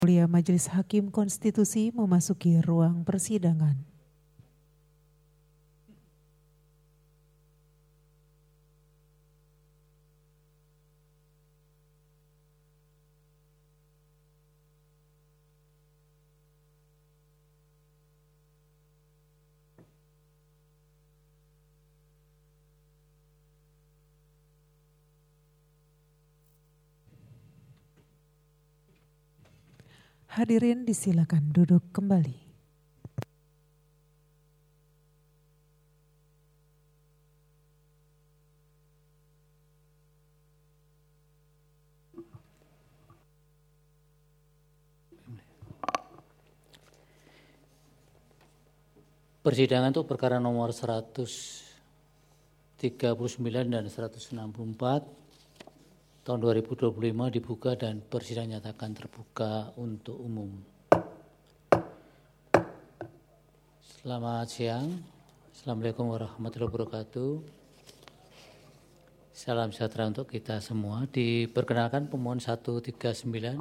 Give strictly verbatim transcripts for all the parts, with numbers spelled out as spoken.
Mulia Majelis Hakim Konstitusi memasuki ruang persidangan. Hadirin disilakan duduk kembali. Persidangan untuk perkara nomor seratus tiga puluh sembilan dan seratus enam puluh empat tahun dua ribu dua puluh lima dibuka dan persidangan nyatakan terbuka untuk umum. Selamat siang. Assalamualaikum warahmatullahi wabarakatuh. Salam sejahtera untuk kita semua. Diperkenalkan pemohon seratus tiga puluh sembilan.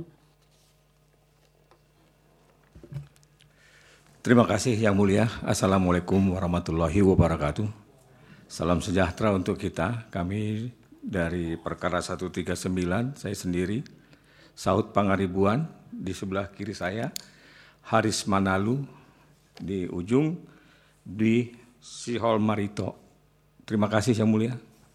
Terima kasih Yang Mulia. Assalamualaikum warahmatullahi wabarakatuh. Salam sejahtera untuk kita. Kami dari perkara seratus tiga puluh sembilan, saya sendiri, Saud Pangaribuan di sebelah kiri saya, Haris Manalu di ujung, di Sihol Marito. Terima kasih Yang Mulia.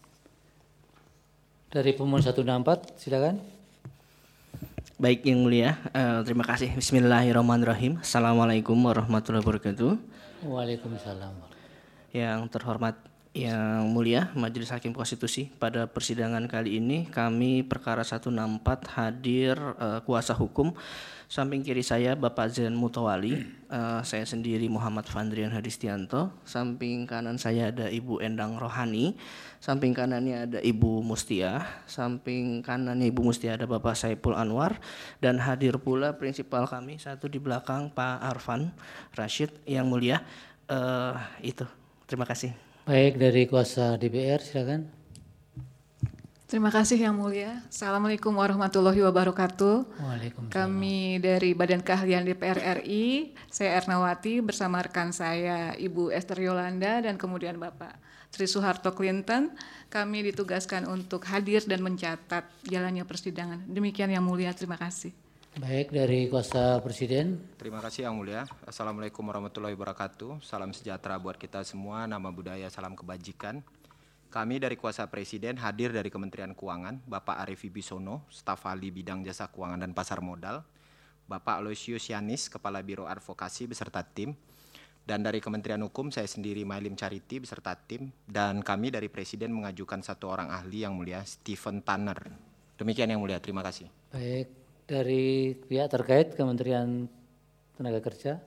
Dari pemohon seratus enam puluh empat, silakan. Baik Yang Mulia, uh, terima kasih. Bismillahirrahmanirrahim. Assalamualaikum warahmatullahi wabarakatuh. Waalaikumsalam. Yang terhormat Yang Mulia Majelis Hakim Konstitusi, pada persidangan kali ini kami perkara seratus enam puluh empat hadir uh, kuasa hukum. Samping kiri saya Bapak Zain Mutawali, uh, saya sendiri Muhammad Fandrian Hadistianto. Samping kanan saya ada Ibu Endang Rohani, samping kanannya ada Ibu Mustia, samping kanannya Ibu Mustia ada Bapak Saipul Anwar, dan hadir pula prinsipal kami satu di belakang Pak Arfan Rashid. Yang Mulia, uh, itu. Terima kasih. Baik, dari kuasa D P R silakan. Terima kasih Yang Mulia. Assalamualaikum warahmatullahi wabarakatuh. Waalaikumsalam. Kami dari Badan Keahlian D P R R I, saya Ernawati bersama rekan saya Ibu Esther Yolanda dan kemudian Bapak Tri Soeharto Clinton. Kami ditugaskan untuk hadir dan mencatat jalannya persidangan. Demikian Yang Mulia, terima kasih. Baik, dari kuasa Presiden. Terima kasih Yang Mulia. Assalamualaikum warahmatullahi wabarakatuh. Salam sejahtera buat kita semua, nama budaya, salam kebajikan. Kami dari kuasa Presiden hadir dari Kementerian Keuangan, Bapak Arief Wibisono, staf ahli bidang jasa keuangan dan pasar modal, Bapak Aloysius Yanis, Kepala Biro Advokasi beserta tim, dan dari Kementerian Hukum saya sendiri Mailim Charity beserta tim, dan kami dari Presiden mengajukan satu orang ahli Yang Mulia, Stephen Tanner. Demikian Yang Mulia, terima kasih. Baik, dari pihak terkait Kementerian Tenaga Kerja.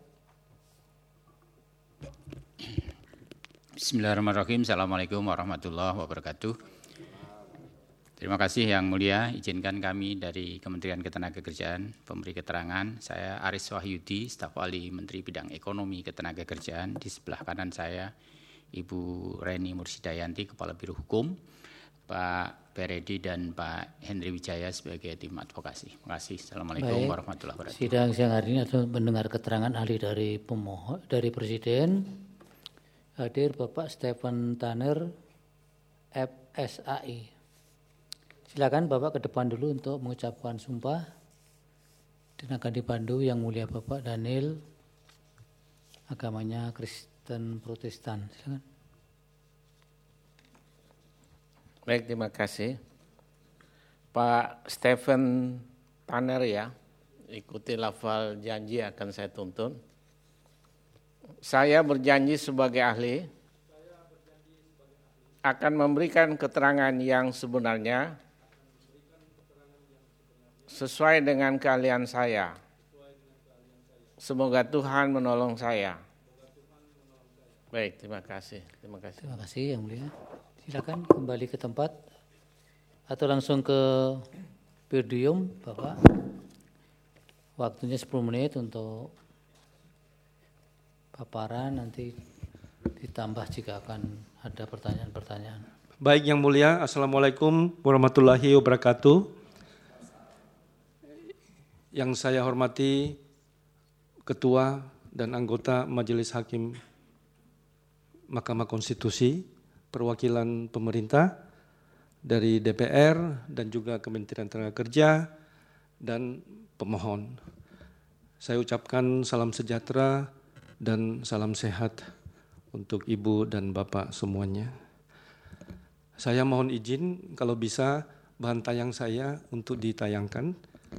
Bismillahirrahmanirrahim. Assalamualaikum warahmatullahi wabarakatuh. Terima kasih Yang Mulia. Izinkan kami dari Kementerian Ketenagakerjaan memberi keterangan. Saya Aris Wahyudi, staf ahli Menteri Bidang Ekonomi Ketenagakerjaan. Di sebelah kanan saya Ibu Reni Mursidayanti, Kepala Biro Hukum, Pak Peredi dan Pak Henry Wijaya sebagai tim advokasi. Terima kasih. Assalamualaikum Baik, warahmatullahi wabarakatuh. Sidang siang hari ini adalah mendengar keterangan ahli dari pemohon dari Presiden. Hadir Bapak Stephen Tanner, F S A I. Silakan Bapak ke depan dulu untuk mengucapkan sumpah. Dan akan dipandu Yang Mulia Bapak Daniel, agamanya Kristen Protestan. Silakan. Baik, terima kasih. Pak Stephen Tanner ya, ikuti lafal janji akan saya tuntun. Saya berjanji sebagai ahli akan memberikan keterangan yang sebenarnya sesuai dengan keahlian saya. Semoga Tuhan menolong saya. Baik, terima kasih. Terima kasih. Terima kasih Yang Mulia. Silakan kembali ke tempat atau langsung ke podium Bapak. Waktunya sepuluh menit untuk paparan, nanti ditambah jika akan ada pertanyaan-pertanyaan. Baik Yang Mulia, Assalamualaikum warahmatullahi wabarakatuh. Yang saya hormati Ketua dan anggota Majelis Hakim Mahkamah Konstitusi, perwakilan pemerintah dari D P R dan juga Kementerian Tenaga Kerja dan pemohon. Saya ucapkan salam sejahtera dan salam sehat untuk Ibu dan Bapak semuanya. Saya mohon izin kalau bisa bahan tayang saya untuk ditayangkan.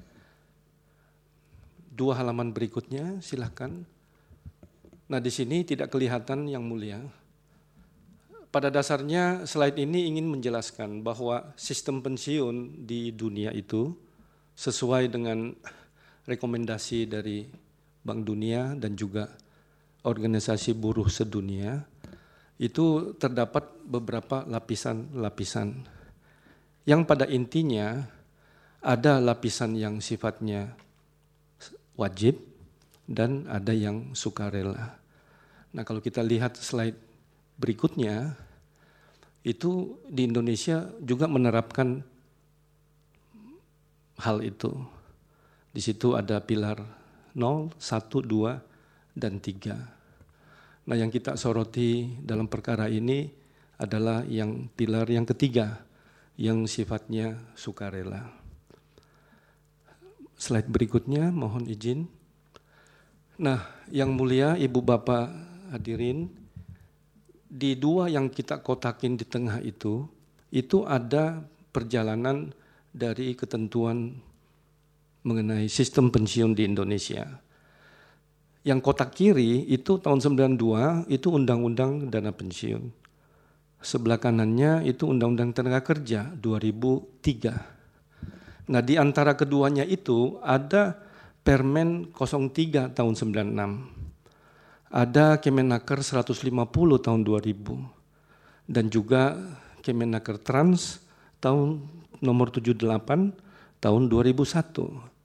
Dua halaman berikutnya, silahkan. Nah, di sini tidak kelihatan Yang Mulia. Pada dasarnya slide ini ingin menjelaskan bahwa sistem pensiun di dunia itu sesuai dengan rekomendasi dari Bank Dunia dan juga Organisasi Buruh Sedunia, itu terdapat beberapa lapisan-lapisan yang pada intinya ada lapisan yang sifatnya wajib dan ada yang sukarela. Nah, kalau kita lihat slide berikutnya, itu di Indonesia juga menerapkan hal itu. Di situ ada pilar nol, satu, dua, dan tiga. Nah, yang kita soroti dalam perkara ini adalah yang pilar yang ketiga, yang sifatnya sukarela. Slide berikutnya, mohon izin. Nah, Yang Mulia, Ibu Bapak hadirin, di dua yang kita kotakin di tengah itu, itu ada perjalanan dari ketentuan mengenai sistem pensiun di Indonesia. Yang kotak kiri itu tahun sembilan puluh dua itu Undang-Undang Dana Pensiun. Sebelah kanannya itu Undang-Undang Tenaga Kerja dua ribu tiga. Nah, di antara keduanya itu ada Permen nol tiga tahun sembilan puluh enam. Ada Kemenaker seratus lima puluh tahun dua ribu. Dan juga Kemenaker Trans tahun nomor tujuh puluh delapan tahun dua ribu satu.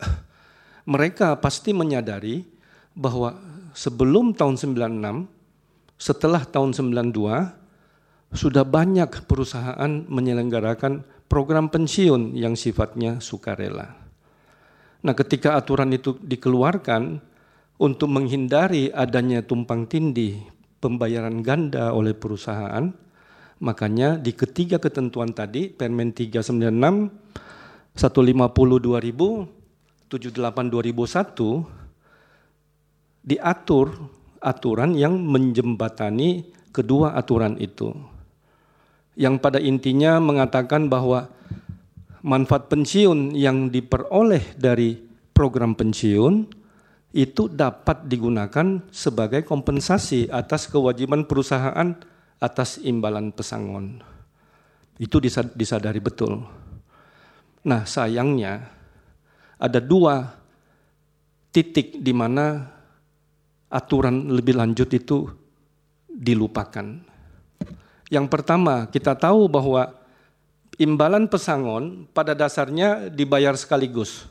Mereka pasti menyadari bahwa sebelum tahun sembilan puluh enam, setelah tahun sembilan puluh dua, sudah banyak perusahaan menyelenggarakan program pensiun yang sifatnya sukarela. Nah, ketika aturan itu dikeluarkan untuk menghindari adanya tumpang tindih pembayaran ganda oleh perusahaan, makanya di ketiga ketentuan tadi, Permen tiga sembilan enam, seratus lima puluh dua ribu, tujuh puluh delapan dua ribu satu, diatur aturan yang menjembatani kedua aturan itu. Yang pada intinya mengatakan bahwa manfaat pensiun yang diperoleh dari program pensiun itu dapat digunakan sebagai kompensasi atas kewajiban perusahaan atas imbalan pesangon. Itu disadari betul. Nah, sayangnya ada dua titik di mana aturan lebih lanjut itu dilupakan. Yang pertama, kita tahu bahwa imbalan pesangon pada dasarnya dibayar sekaligus.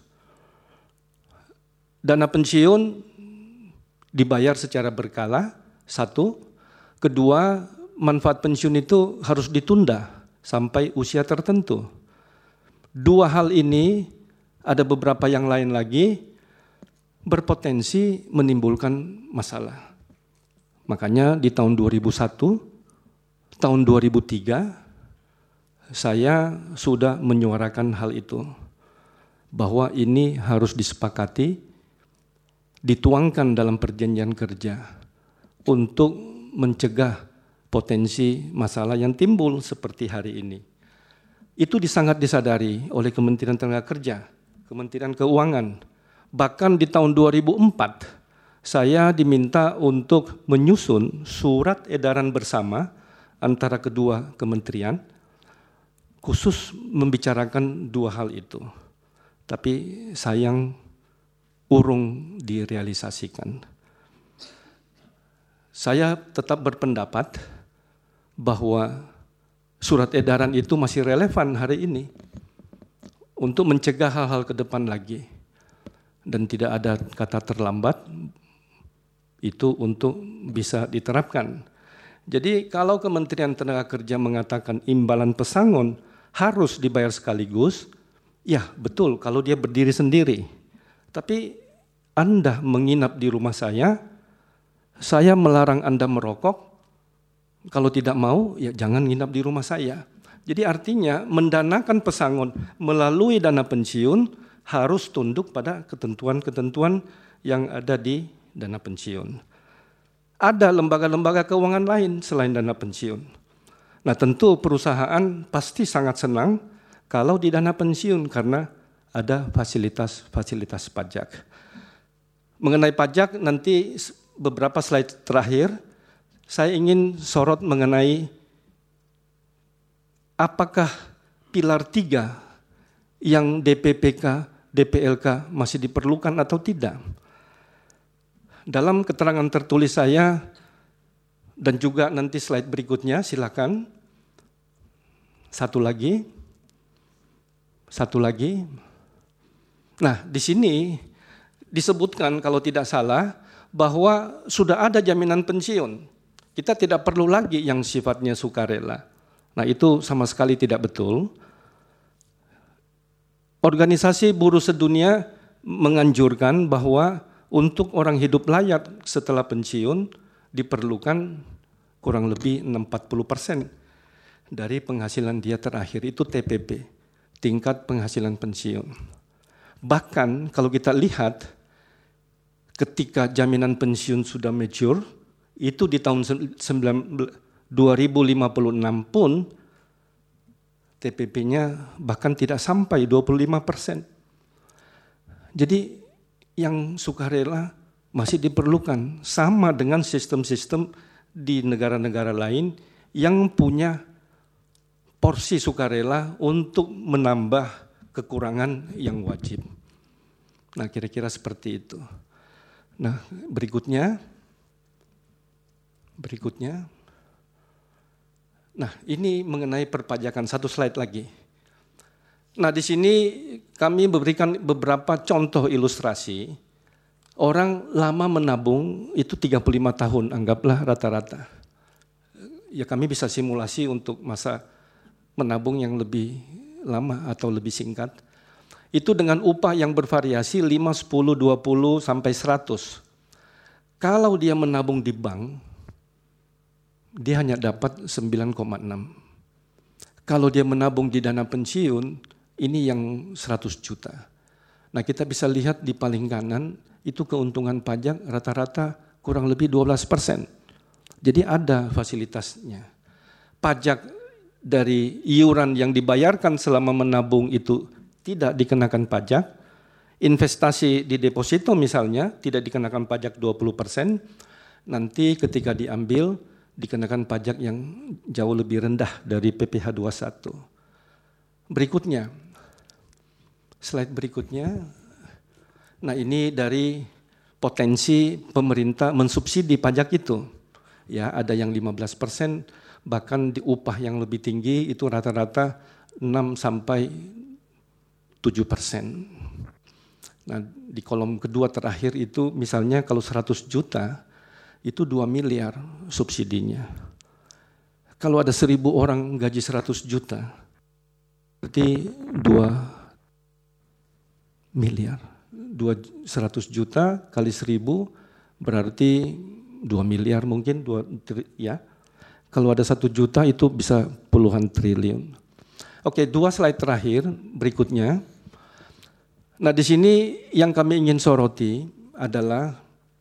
Dana pensiun dibayar secara berkala, satu. Kedua, manfaat pensiun itu harus ditunda sampai usia tertentu. Dua hal ini, ada beberapa yang lain lagi, berpotensi menimbulkan masalah. Makanya di tahun dua ribu satu, tahun dua ribu tiga, saya sudah menyuarakan hal itu. Bahwa ini harus disepakati, dituangkan dalam perjanjian kerja untuk mencegah potensi masalah yang timbul seperti hari ini. Itu sangat disadari oleh Kementerian Tenaga Kerja, Kementerian Keuangan. Bahkan di tahun dua ribu empat, saya diminta untuk menyusun surat edaran bersama antara kedua kementerian, khusus membicarakan dua hal itu. Tapi sayang urung direalisasikan. Saya tetap berpendapat bahwa surat edaran itu masih relevan hari ini untuk mencegah hal-hal ke depan lagi. Dan tidak ada kata terlambat itu untuk bisa diterapkan. Jadi kalau Kementerian Tenaga Kerja mengatakan imbalan pesangon harus dibayar sekaligus, ya betul kalau dia berdiri sendiri. Tapi Anda menginap di rumah saya, saya melarang Anda merokok, kalau tidak mau ya jangan nginap di rumah saya. Jadi artinya mendanakan pesangon melalui dana pensiun harus tunduk pada ketentuan-ketentuan yang ada di dana pensiun. Ada lembaga-lembaga keuangan lain selain dana pensiun. Nah tentu perusahaan pasti sangat senang kalau di dana pensiun karena ada fasilitas-fasilitas pajak. Mengenai pajak nanti beberapa slide terakhir, saya ingin sorot mengenai apakah pilar tiga yang D P P K, D P L K masih diperlukan atau tidak. Dalam keterangan tertulis saya dan juga nanti slide berikutnya, silakan. Satu lagi, satu lagi. Nah, di sini disebutkan kalau tidak salah bahwa sudah ada jaminan pensiun. Kita tidak perlu lagi yang sifatnya sukarela. Nah, itu sama sekali tidak betul. Organisasi Buruh Sedunia menganjurkan bahwa untuk orang hidup layak setelah pensiun diperlukan kurang lebih enam puluh empat puluh persen dari penghasilan dia terakhir, itu T P P, tingkat penghasilan pensiun. Bahkan kalau kita lihat ketika jaminan pensiun sudah mature, itu di tahun dua ribu lima puluh enam pun T P P-nya bahkan tidak sampai dua puluh lima persen. Jadi yang sukarela masih diperlukan, sama dengan sistem-sistem di negara-negara lain yang punya porsi sukarela untuk menambah kekurangan yang wajib. Nah, kira-kira seperti itu. Nah, berikutnya, berikutnya, nah ini mengenai perpajakan, satu slide lagi. Nah di sini kami memberikan beberapa contoh ilustrasi, orang lama menabung itu tiga puluh lima tahun, anggaplah rata-rata. Ya kami bisa simulasi untuk masa menabung yang lebih lama atau lebih singkat. Itu dengan upah yang bervariasi lima, sepuluh, dua puluh, sampai seratus. Kalau dia menabung di bank, dia hanya dapat sembilan koma enam. Kalau dia menabung di dana pensiun, ini yang seratus juta. Nah kita bisa lihat di paling kanan, itu keuntungan pajak rata-rata kurang lebih dua belas persen. Jadi ada fasilitasnya. Pajak dari iuran yang dibayarkan selama menabung itu tidak dikenakan pajak, investasi di deposito misalnya tidak dikenakan pajak dua puluh persen, nanti ketika diambil dikenakan pajak yang jauh lebih rendah dari P P H dua puluh satu. Berikutnya, slide berikutnya, nah ini dari potensi pemerintah mensubsidi pajak itu. Ya, ada yang lima belas persen, bahkan di upah yang lebih tinggi itu rata-rata enam sampai tujuh persen. Nah, di kolom kedua terakhir itu misalnya kalau seratus juta itu dua miliar subsidinya. Kalau ada seribu orang gaji seratus juta, berarti dua miliar. Dua, seratus juta kali seribu berarti dua miliar mungkin, dua, ya. Kalau ada satu juta itu bisa puluhan triliun. Oke, dua slide terakhir berikutnya. Nah di sini yang kami ingin soroti adalah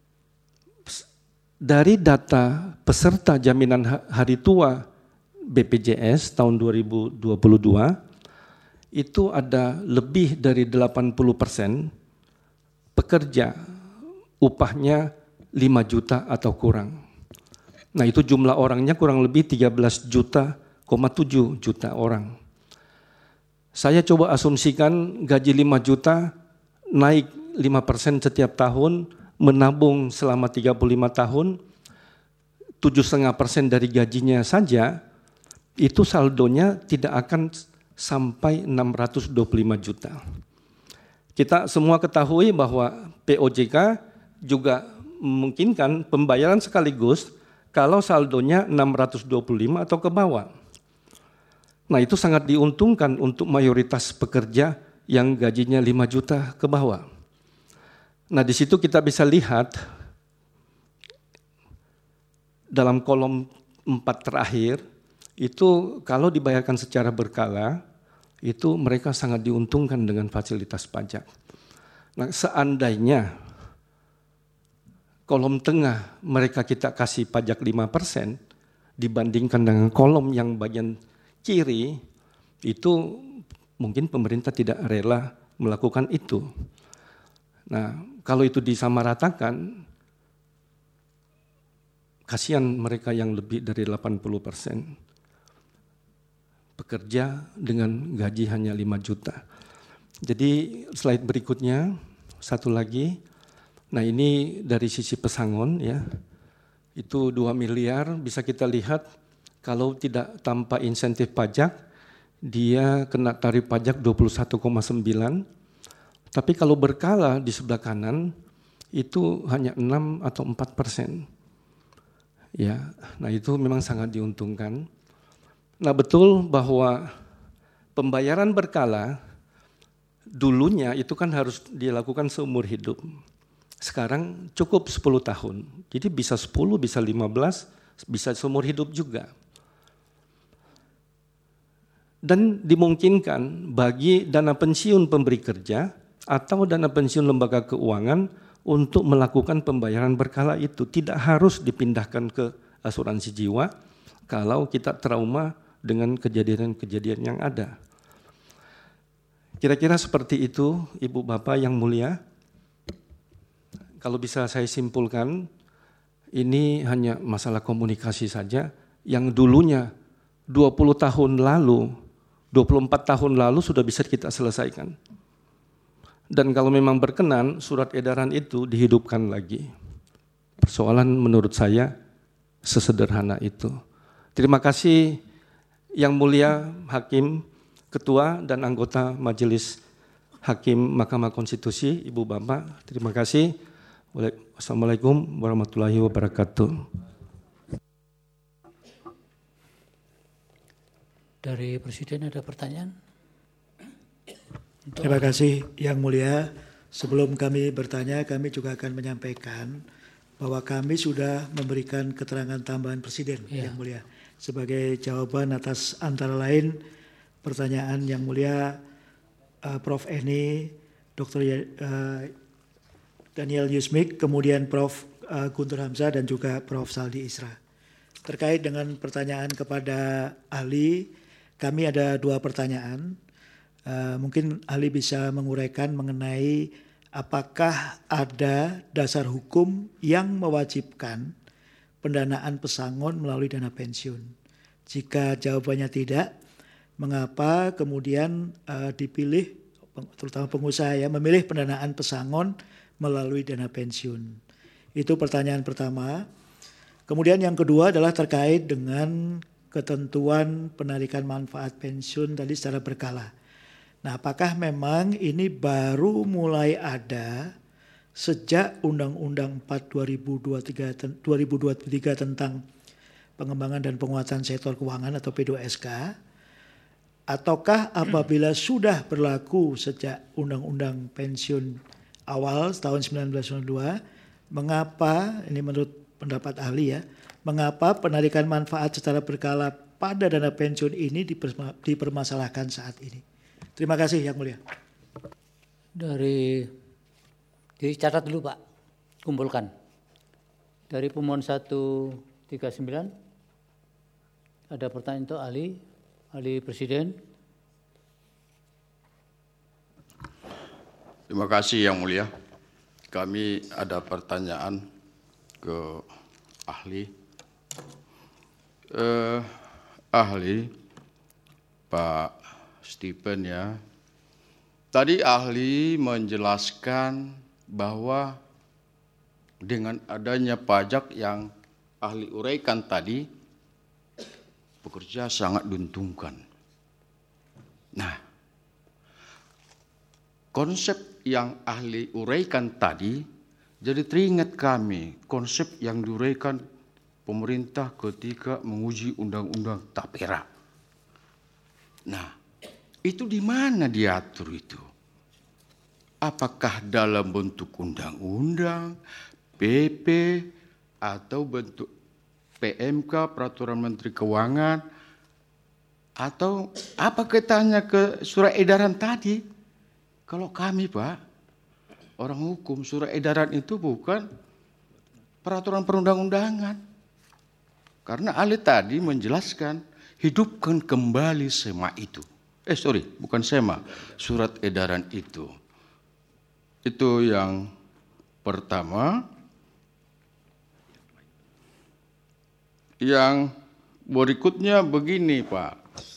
dari data peserta jaminan hari tua B P J S tahun dua ribu dua puluh dua, itu ada lebih dari delapan puluh persen pekerja upahnya lima juta atau kurang. Nah itu jumlah orangnya kurang lebih tiga belas juta koma tujuh juta orang. Saya coba asumsikan gaji lima juta naik lima persen setiap tahun, menabung selama tiga puluh lima tahun, tujuh koma lima persen dari gajinya saja, itu saldonya tidak akan sampai enam ratus dua puluh lima juta. Kita semua ketahui bahwa P O J K juga memungkinkan pembayaran sekaligus kalau saldonya enam ratus dua puluh lima atau ke bawah. Nah itu sangat diuntungkan untuk mayoritas pekerja yang gajinya lima juta ke bawah. Nah, di situ kita bisa lihat dalam kolom empat terakhir, itu kalau dibayarkan secara berkala, itu mereka sangat diuntungkan dengan fasilitas pajak. Nah, seandainya kolom tengah mereka kita kasih pajak lima persen, dibandingkan dengan kolom yang bagian kiri, itu mungkin pemerintah tidak rela melakukan itu. Nah, kalau itu disamaratakan, kasihan mereka yang lebih dari delapan puluh persen bekerja dengan gaji hanya lima juta. Jadi slide berikutnya, satu lagi. Nah, ini dari sisi pesangon ya. Itu dua miliar, bisa kita lihat kalau tidak tanpa insentif pajak, dia kena tarif pajak dua puluh satu koma sembilan. Tapi kalau berkala di sebelah kanan, itu hanya enam atau empat persen. Ya, nah itu memang sangat diuntungkan. Nah, betul bahwa pembayaran berkala dulunya itu kan harus dilakukan seumur hidup. Sekarang cukup sepuluh tahun. Jadi bisa sepuluh, bisa lima belas, bisa seumur hidup juga. Dan dimungkinkan bagi dana pensiun pemberi kerja atau dana pensiun lembaga keuangan untuk melakukan pembayaran berkala itu. Tidak harus dipindahkan ke asuransi jiwa kalau kita trauma dengan kejadian-kejadian yang ada. Kira-kira seperti itu, Ibu Bapak yang mulia. Kalau bisa saya simpulkan, ini hanya masalah komunikasi saja yang dulunya dua puluh tahun lalu, dua puluh empat tahun lalu sudah bisa kita selesaikan. Dan kalau memang berkenan, surat edaran itu dihidupkan lagi. Persoalan menurut saya sesederhana itu. Terima kasih yang mulia Hakim, Ketua dan anggota Majelis Hakim Mahkamah Konstitusi, Ibu Bapak, terima kasih. Wassalamualaikum warahmatullahi wabarakatuh. Dari Presiden ada pertanyaan? Terima kasih Yang Mulia. Sebelum kami bertanya, kami juga akan menyampaikan bahwa kami sudah memberikan keterangan tambahan Presiden ya. Yang Mulia. Sebagai jawaban atas antara lain pertanyaan Yang Mulia uh, Prof Eni, Doktor Uh, Daniel Yusmik, kemudian Prof Uh, Guntur Hamzah dan juga Prof Saldi Isra. Terkait dengan pertanyaan kepada ahli, kami ada dua pertanyaan. Uh, mungkin ahli bisa menguraikan mengenai apakah ada dasar hukum yang mewajibkan pendanaan pesangon melalui dana pensiun. Jika jawabannya tidak, mengapa kemudian uh, dipilih, terutama pengusaha ya, memilih pendanaan pesangon melalui dana pensiun. Itu pertanyaan pertama. Kemudian yang kedua adalah terkait dengan ketentuan penarikan manfaat pensiun tadi secara berkala. Nah, apakah memang ini baru mulai ada sejak Undang-Undang empat dua ribu dua puluh tiga tentang pengembangan dan penguatan sektor keuangan atau P dua S K, ataukah apabila sudah berlaku sejak Undang-Undang pensiun awal tahun sembilan belas sembilan puluh dua, mengapa, ini menurut pendapat ahli ya, mengapa penarikan manfaat secara berkala pada dana pensiun ini dipermasalahkan saat ini? Terima kasih Yang Mulia. Dari, dicatat dulu Pak, kumpulkan. Dari pemohon seratus tiga puluh sembilan, ada pertanyaan untuk ahli, ahli Presiden. Terima kasih Yang Mulia. Kami ada pertanyaan ke ahli. Eh, ahli, Pak Stephen ya. Tadi ahli menjelaskan bahwa dengan adanya pajak yang ahli uraikan tadi, pekerja sangat diuntungkan. Nah, konsep yang ahli uraikan tadi, jadi teringat kami konsep yang diuraikan pemerintah ketika menguji undang-undang Tapera. Nah, itu di mana diatur itu? apakah dalam bentuk undang-undang, P P, atau bentuk P M K, Peraturan Menteri Keuangan, atau apa kaitannya ke surat edaran tadi? Kalau kami, Pak, orang hukum, surat edaran itu bukan peraturan perundang-undangan. Karena ahli tadi menjelaskan, hidupkan kembali SEMA itu. Eh sorry, bukan SEMA, surat edaran itu. Itu yang pertama. Yang berikutnya begini, Pak.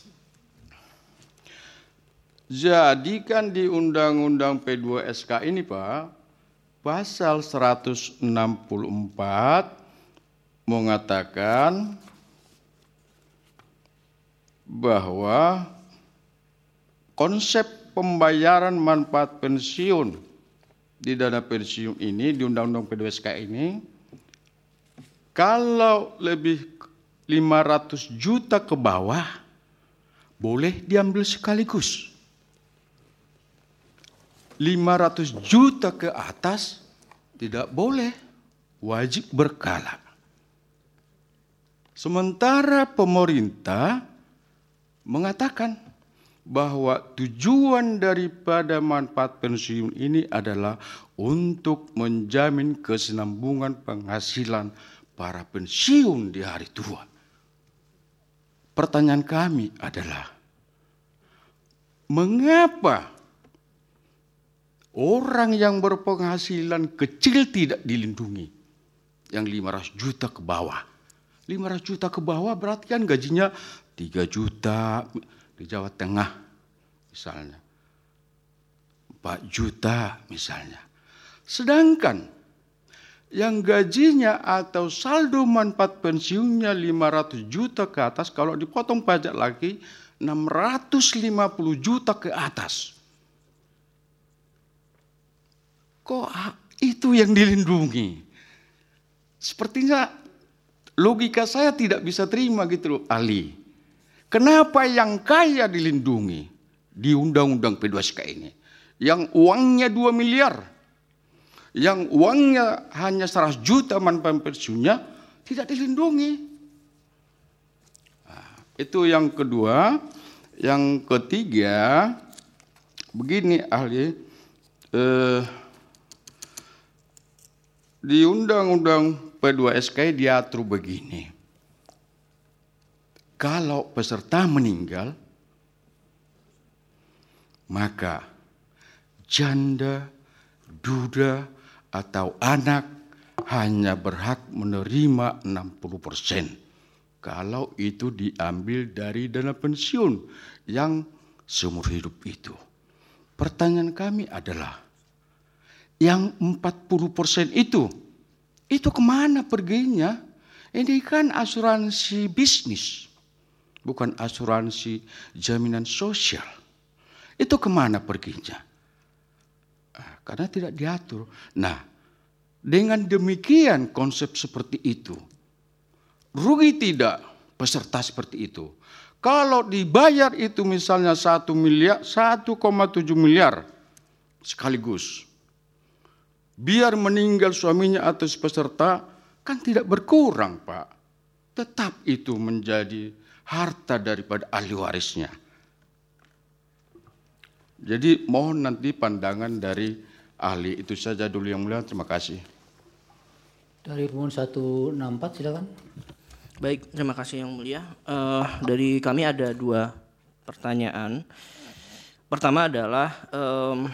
Jadi kan di Undang-Undang P dua S K ini, Pak, pasal seratus enam puluh empat mengatakan bahwa konsep pembayaran manfaat pensiun di dana pensiun ini, di Undang-Undang P dua S K ini, kalau lebih lima ratus juta ke bawah, boleh diambil sekaligus. lima ratus juta ke atas tidak boleh, wajib berkala. Sementara pemerintah mengatakan bahwa tujuan daripada manfaat pensiun ini adalah untuk menjamin kesinambungan penghasilan para pensiun di hari tua. Pertanyaan kami adalah, mengapa orang yang berpenghasilan kecil tidak dilindungi? Yang lima ratus juta ke bawah. lima ratus juta ke bawah berarti kan gajinya tiga juta di Jawa Tengah misalnya. empat juta misalnya. Sedangkan yang gajinya atau saldo manfaat pensiunnya lima ratus juta ke atas, kalau dipotong pajak lagi enam ratus lima puluh juta ke atas. Kok itu yang dilindungi? Sepertinya logika saya tidak bisa terima gitu loh, ahli. Kenapa yang kaya dilindungi di Undang-Undang P dua S K ini? Yang uangnya dua miliar. Yang uangnya hanya seratus juta manfaat pensiunnya tidak dilindungi. Nah, itu yang kedua. Yang ketiga, begini ahli, eh, di Undang-Undang P dua S K diatur begini. Kalau peserta meninggal, maka janda, duda, atau anak hanya berhak menerima enam puluh persen kalau itu diambil dari dana pensiun yang seumur hidup itu. Pertanyaan kami adalah, yang empat puluh persen itu, itu kemana perginya? Ini kan asuransi bisnis, bukan asuransi jaminan sosial. Itu kemana perginya? Karena tidak diatur. Nah, dengan demikian konsep seperti itu, rugi tidak peserta seperti itu? Kalau dibayar itu misalnya satu miliar, satu koma tujuh miliar sekaligus, biar meninggal suaminya atau si peserta, kan tidak berkurang, Pak. Tetap itu menjadi harta daripada ahli warisnya. Jadi mohon nanti pandangan dari ahli. Itu saja dulu yang mulia, terima kasih. Dari pemohon seratus enam puluh empat silakan. Baik, terima kasih yang mulia. Uh, dari kami ada dua pertanyaan. Pertama adalah um,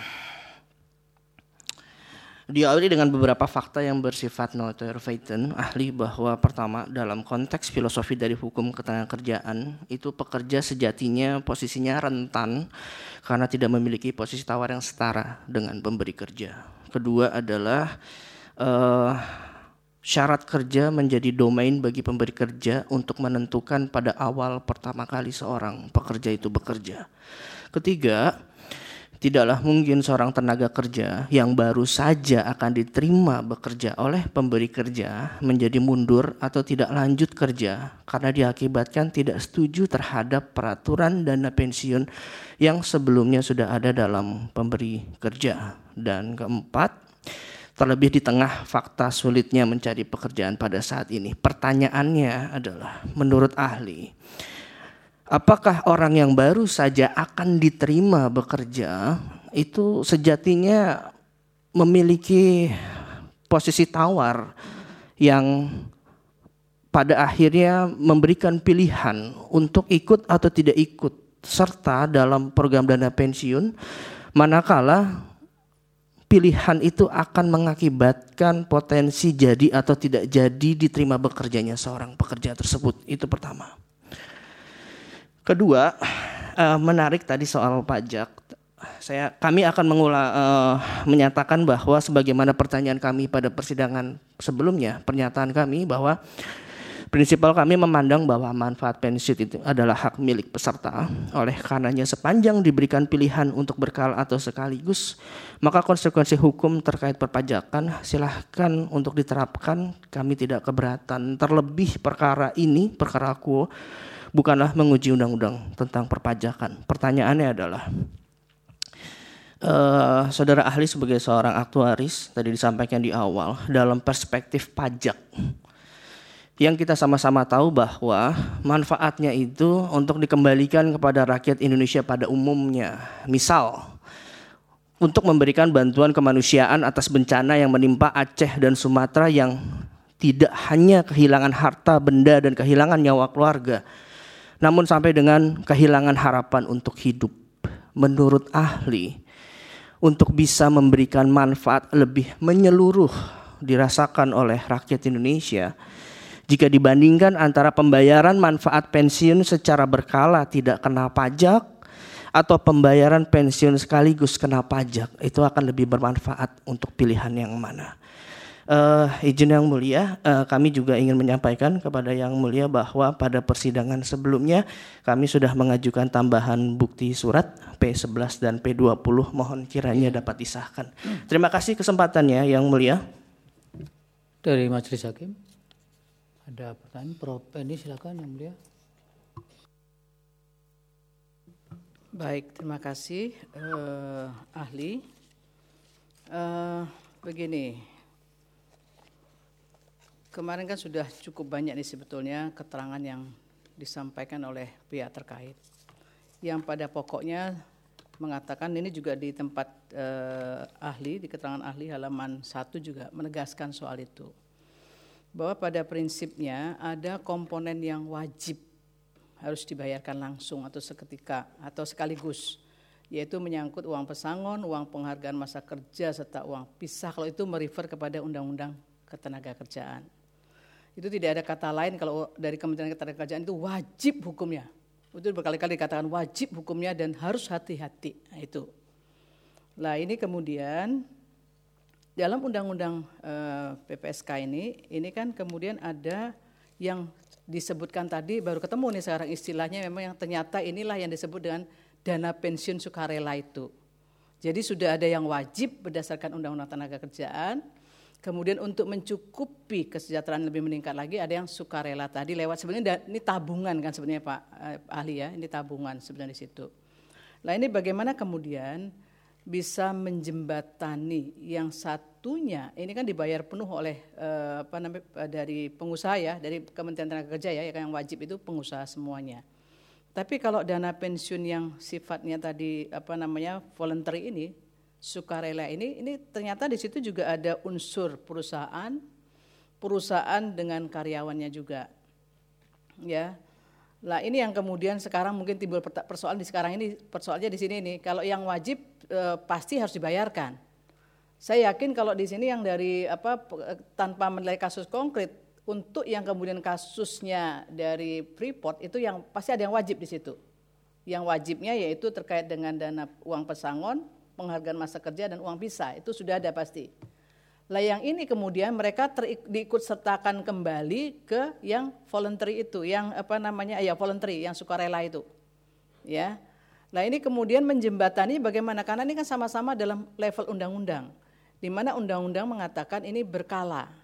diawali dengan beberapa fakta yang bersifat noteverfeiten, ahli, bahwa pertama, dalam konteks filosofi dari hukum ketenagakerjaan, itu pekerja sejatinya posisinya rentan karena tidak memiliki posisi tawar yang setara dengan pemberi kerja. Kedua adalah uh, syarat kerja menjadi domain bagi pemberi kerja untuk menentukan pada awal pertama kali seorang pekerja itu bekerja. Ketiga, tidaklah mungkin seorang tenaga kerja yang baru saja akan diterima bekerja oleh pemberi kerja menjadi mundur atau tidak lanjut kerja karena diakibatkan tidak setuju terhadap peraturan dana pensiun yang sebelumnya sudah ada dalam pemberi kerja. Dan keempat, terlebih di tengah fakta sulitnya mencari pekerjaan pada saat ini, pertanyaannya adalah, menurut ahli, apakah orang yang baru saja akan diterima bekerja itu sejatinya memiliki posisi tawar yang pada akhirnya memberikan pilihan untuk ikut atau tidak ikut serta dalam program dana pensiun, manakala pilihan itu akan mengakibatkan potensi jadi atau tidak jadi diterima bekerjanya seorang pekerja tersebut. Itu pertama. Kedua, uh, menarik tadi soal pajak. Saya, kami akan mengulang, uh, menyatakan bahwa sebagaimana pertanyaan kami pada persidangan sebelumnya, pernyataan kami bahwa prinsipal kami memandang bahwa manfaat pensiun itu adalah hak milik peserta. Oleh karenanya sepanjang diberikan pilihan untuk berkala atau sekaligus, maka konsekuensi hukum terkait perpajakan silahkan untuk diterapkan. Kami tidak keberatan. Terlebih perkara ini, perkara quo, bukanlah menguji undang-undang tentang perpajakan. Pertanyaannya adalah, uh, saudara ahli sebagai seorang aktuaris, tadi disampaikan di awal, dalam perspektif pajak, yang kita sama-sama tahu bahwa manfaatnya itu untuk dikembalikan kepada rakyat Indonesia pada umumnya. Misal, untuk memberikan bantuan kemanusiaan atas bencana yang menimpa Aceh dan Sumatera yang tidak hanya kehilangan harta benda dan kehilangan nyawa keluarga, namun sampai dengan kehilangan harapan untuk hidup. Menurut ahli, untuk bisa memberikan manfaat lebih menyeluruh dirasakan oleh rakyat Indonesia, jika dibandingkan antara pembayaran manfaat pensiun secara berkala tidak kena pajak atau pembayaran pensiun sekaligus kena pajak, itu akan lebih bermanfaat untuk pilihan yang mana? Uh, izin yang mulia, uh, kami juga ingin menyampaikan kepada yang mulia bahwa pada persidangan sebelumnya kami sudah mengajukan tambahan bukti surat P sebelas dan P dua puluh, mohon kiranya dapat disahkan. Terima kasih kesempatannya yang mulia. Dari Majelis Hakim ada pertanyaan, Prof Eni silakan yang mulia. Baik, terima kasih uh, ahli. Uh, begini. Kemarin kan sudah cukup banyak nih sebetulnya keterangan yang disampaikan oleh pihak terkait, yang pada pokoknya mengatakan, ini juga di tempat eh, ahli, di keterangan ahli halaman satu juga menegaskan soal itu, bahwa pada prinsipnya ada komponen yang wajib harus dibayarkan langsung atau seketika atau sekaligus, yaitu menyangkut uang pesangon, uang penghargaan masa kerja, serta uang pisah, kalau itu merefer kepada Undang-Undang Ketenagakerjaan. Itu tidak ada kata lain kalau dari Kementerian Ketenagakerjaan itu wajib hukumnya. Itu berkali-kali dikatakan wajib hukumnya dan harus hati-hati. Nah, itu. Nah ini kemudian dalam Undang-Undang eh, P P S K ini, ini kan kemudian ada yang disebutkan tadi, baru ketemu nih sekarang istilahnya, memang yang ternyata inilah yang disebut dengan dana pensiun sukarela itu. Jadi sudah ada yang wajib berdasarkan Undang-Undang Ketenagakerjaan. Kemudian untuk mencukupi kesejahteraan lebih meningkat lagi ada yang sukarela tadi lewat, sebenarnya ini tabungan kan sebenarnya Pak eh, ahli ya, ini tabungan sebenarnya di situ. Nah ini bagaimana kemudian bisa menjembatani yang satunya, ini kan dibayar penuh oleh eh, apa namanya dari pengusaha ya, dari Kementerian Tenaga Kerja ya, yang wajib itu pengusaha semuanya. Tapi kalau dana pensiun yang sifatnya tadi apa namanya voluntary ini, sukarela ini, ini ternyata di situ juga ada unsur perusahaan, perusahaan dengan karyawannya juga, ya. Lah ini yang kemudian sekarang mungkin timbul persoalan di sekarang ini, persoalannya di sini nih, kalau yang wajib e, pasti harus dibayarkan. Saya yakin kalau di sini yang dari apa tanpa menilai kasus konkret, untuk yang kemudian kasusnya dari Freeport itu yang pasti ada yang wajib di situ. Yang wajibnya yaitu terkait dengan dana uang pesangon, penghargaan masa kerja dan uang pisah, itu sudah ada pasti. Lah yang ini kemudian mereka diikut sertakan kembali ke yang voluntary itu, yang apa namanya ya voluntary, yang sukarela itu, ya. Lah ini kemudian menjembatani bagaimana, karena ini kan sama-sama dalam level undang-undang, di mana undang-undang mengatakan ini berkala.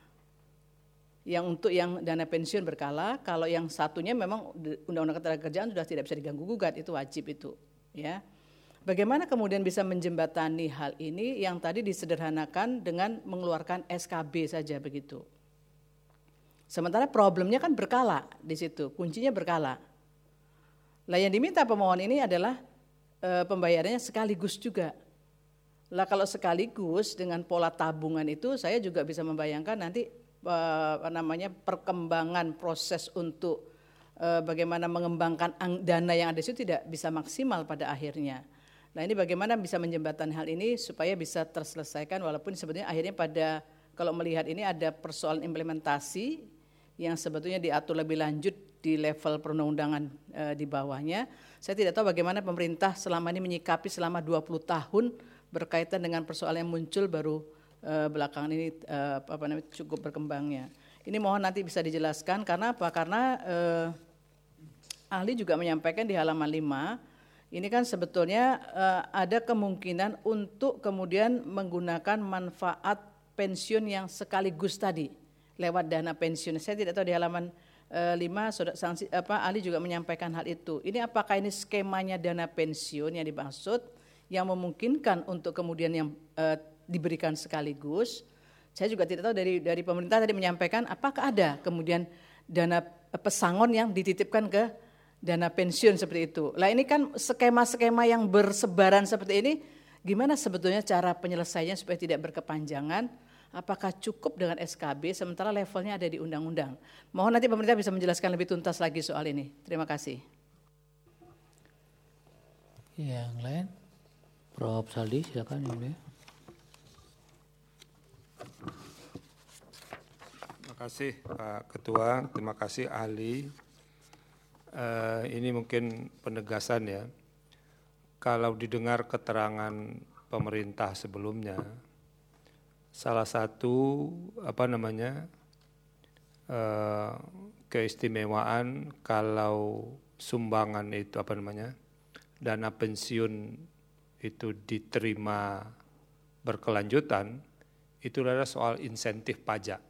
Yang untuk yang dana pensiun berkala, kalau yang satunya memang Undang-Undang Ketenagakerjaan sudah tidak bisa diganggu gugat, itu wajib itu, ya. Bagaimana kemudian bisa menjembatani hal ini yang tadi disederhanakan dengan mengeluarkan S K B saja begitu. Sementara problemnya kan berkala di situ, kuncinya berkala. Lah yang diminta pemohon ini adalah e, pembayarannya sekaligus juga. Lah kalau sekaligus dengan pola tabungan itu saya juga bisa membayangkan nanti e, apa namanya perkembangan proses untuk e, bagaimana mengembangkan dana yang ada di situ tidak bisa maksimal pada akhirnya. Nah ini bagaimana bisa menjembatani hal ini supaya bisa terselesaikan walaupun sebetulnya akhirnya pada kalau melihat ini ada persoalan implementasi yang sebetulnya diatur lebih lanjut di level perundang-undangan e, di bawahnya. Saya tidak tahu bagaimana pemerintah selama ini menyikapi selama dua puluh tahun berkaitan dengan persoalan yang muncul baru e, belakangan ini e, apa namanya cukup berkembangnya. Ini mohon nanti bisa dijelaskan karena apa? Karena e, ahli juga menyampaikan di halaman lima ini kan sebetulnya uh, ada kemungkinan untuk kemudian menggunakan manfaat pensiun yang sekaligus tadi lewat dana pensiun. Saya tidak tahu di halaman uh, lima saudara sanksi apa ahli juga menyampaikan hal itu. Ini apakah ini skemanya dana pensiun yang dimaksud yang memungkinkan untuk kemudian yang uh, diberikan sekaligus? Saya juga tidak tahu dari dari pemerintah tadi menyampaikan apakah ada kemudian dana pesangon yang dititipkan ke dana pensiun seperti itu. Lah ini kan skema-skema yang bersebaran seperti ini, gimana sebetulnya cara penyelesaiannya supaya tidak berkepanjangan? Apakah cukup dengan S K B sementara levelnya ada di undang-undang? Mohon nanti pemerintah bisa menjelaskan lebih tuntas lagi soal ini. Terima kasih. Yang lain, Prof Saldi silakan yang mulia. Terima kasih Pak Ketua, terima kasih ahli. Uh, ini mungkin penegasan ya, kalau didengar keterangan pemerintah sebelumnya, salah satu apa namanya uh, keistimewaan kalau sumbangan itu apa namanya dana pensiun itu diterima berkelanjutan, itu adalah soal insentif pajak.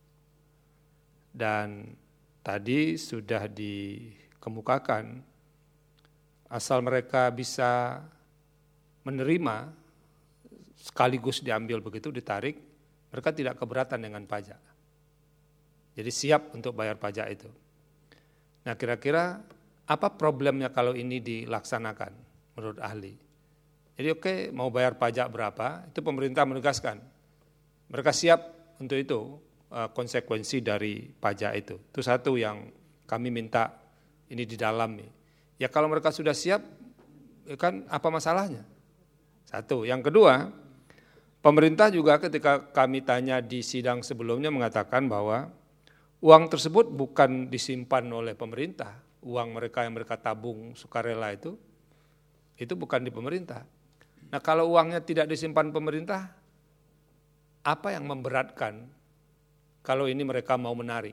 Dan tadi sudah di kemukakan, asal mereka bisa menerima sekaligus diambil begitu ditarik, mereka tidak keberatan dengan pajak. Jadi siap untuk bayar pajak itu. Nah kira-kira apa problemnya kalau ini dilaksanakan menurut ahli? Jadi oke okay, mau bayar pajak berapa, itu pemerintah menegaskan. Mereka siap untuk itu, konsekuensi dari pajak itu. Itu satu yang kami minta ini didalami. Ya kalau mereka sudah siap, ya kan apa masalahnya? Satu. Yang kedua, pemerintah juga ketika kami tanya di sidang sebelumnya mengatakan bahwa uang tersebut bukan disimpan oleh pemerintah. Uang mereka yang mereka tabung sukarela itu, itu bukan di pemerintah. Nah kalau uangnya tidak disimpan pemerintah, apa yang memberatkan kalau ini mereka mau menarik?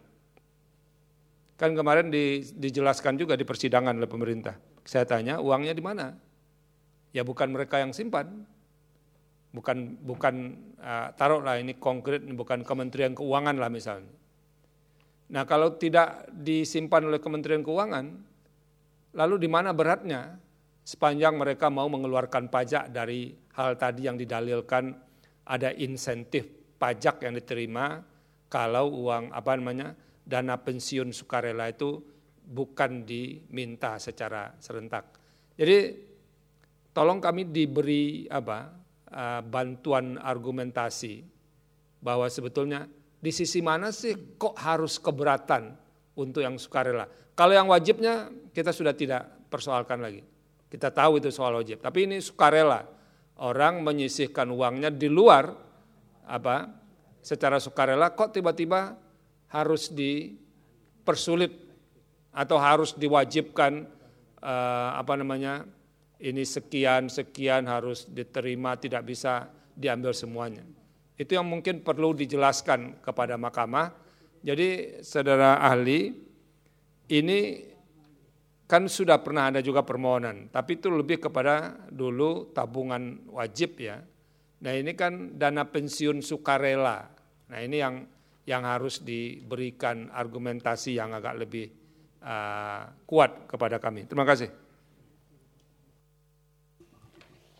Kan kemarin di, dijelaskan juga di persidangan oleh pemerintah. Saya tanya uangnya di mana? Ya bukan mereka yang simpan, bukan bukan uh, taruhlah ini konkret, bukan Kementerian Keuangan lah misalnya. Nah kalau tidak disimpan oleh Kementerian Keuangan, lalu di mana beratnya sepanjang mereka mau mengeluarkan pajak dari hal tadi yang didalilkan ada insentif pajak yang diterima kalau uang apa namanya dana pensiun sukarela itu bukan diminta secara serentak. Jadi tolong kami diberi apa uh, bantuan argumentasi bahwa sebetulnya di sisi mana sih kok harus keberatan untuk yang sukarela. Kalau yang wajibnya kita sudah tidak persoalkan lagi. Kita tahu itu soal wajib. Tapi ini sukarela. Orang menyisihkan uangnya di luar apa secara sukarela kok tiba-tiba harus dipersulit atau harus diwajibkan eh, apa namanya ini sekian sekian harus diterima, tidak bisa diambil semuanya. Itu yang mungkin perlu dijelaskan kepada mahkamah. Jadi saudara ahli, ini kan sudah pernah ada juga permohonan, tapi itu lebih kepada dulu tabungan wajib ya. Nah ini kan dana pensiun sukarela. Nah ini yang yang harus diberikan argumentasi yang agak lebih uh, kuat kepada kami. Terima kasih.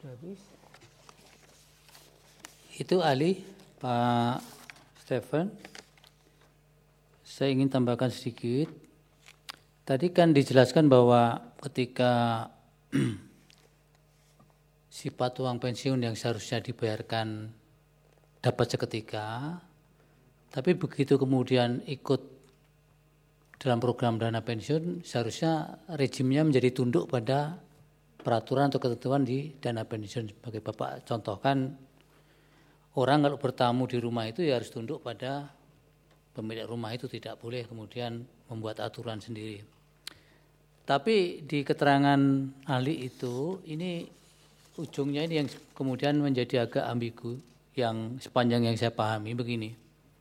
Sudah habis. Itu ahli Pak Stephen. Saya ingin tambahkan sedikit. Tadi kan dijelaskan bahwa ketika sifat uang pensiun yang seharusnya dibayarkan dapat seketika, tapi begitu kemudian ikut dalam program dana pensiun, seharusnya rejimnya menjadi tunduk pada peraturan atau ketentuan di dana pensiun. Sebagai Bapak contohkan, orang kalau bertamu di rumah itu ya harus tunduk pada pemilik rumah, itu tidak boleh kemudian membuat aturan sendiri. Tapi di keterangan ahli itu, ini ujungnya ini yang kemudian menjadi agak ambigu, yang sepanjang yang saya pahami begini.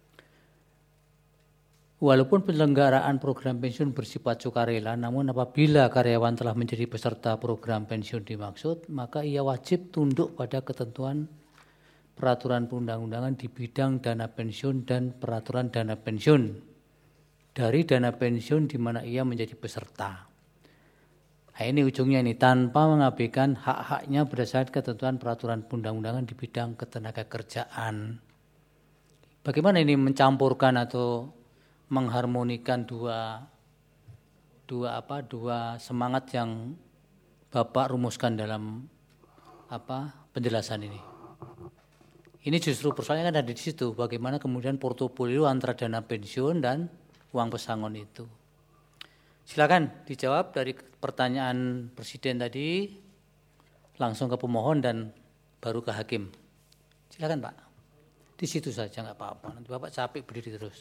Walaupun penyelenggaraan program pensiun bersifat sukarela, namun apabila karyawan telah menjadi peserta program pensiun dimaksud, maka ia wajib tunduk pada ketentuan peraturan perundang-undangan di bidang dana pensiun dan peraturan dana pensiun dari dana pensiun di mana ia menjadi peserta. Nah, ini ujungnya ini, tanpa mengabaikan hak-haknya berdasarkan ketentuan peraturan perundang-undangan di bidang ketenagakerjaan. Bagaimana ini mencampurkan atau mengharmonikan dua dua apa dua semangat yang Bapak rumuskan dalam apa penjelasan ini? Ini justru persoalannya kan ada di situ, bagaimana kemudian portofolio antara dana pensiun dan uang pesangon itu. Silakan dijawab dari pertanyaan Presiden tadi, langsung ke pemohon dan baru ke hakim. Silakan Pak. Di situ saja nggak apa-apa. Nanti Bapak capek berdiri terus.